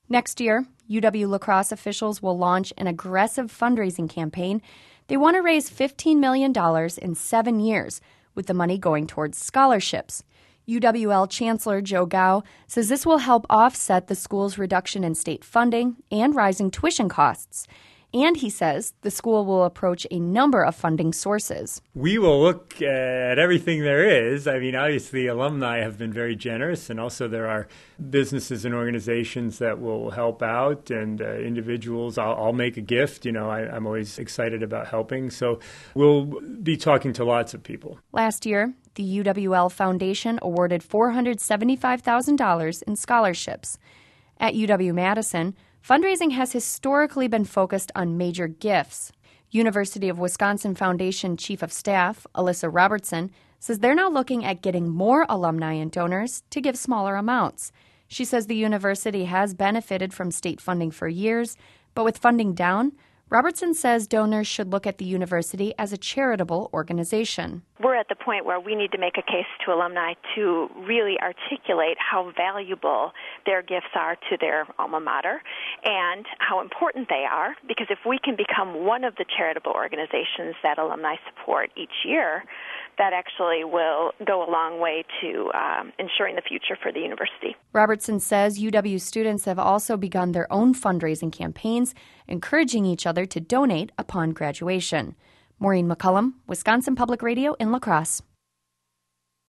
Next year, UW-La Crosse officials will launch an aggressive fundraising campaign. They want to raise $15 million in 7 years, with the money going towards scholarships. UWL Chancellor Joe Gao says this will help offset the school's reduction in state funding and rising tuition costs. And he says the school will approach a number of funding sources. We will look at everything there is. I mean, obviously, alumni have been very generous, and also there are businesses and organizations that will help out, and individuals. I'll make a gift. I'm always excited about helping. So we'll be talking to lots of people. Last year, the UWL Foundation awarded $475,000 in scholarships. At UW-Madison, fundraising has historically been focused on major gifts. University of Wisconsin Foundation Chief of Staff, Alyssa Robertson, says they're now looking at getting more alumni and donors to give smaller amounts. She says the university has benefited from state funding for years, but with funding down, Robertson says donors should look at the university as a charitable organization. We're at the point where we need to make a case to alumni to really articulate how valuable their gifts are to their alma mater and how important they are, because if we can become one of the charitable organizations that alumni support each year, that actually will go a long way to ensuring the future for the university. Robertson says UW students have also begun their own fundraising campaigns, encouraging each other to donate upon graduation. Maureen McCullum, Wisconsin Public Radio in La Crosse.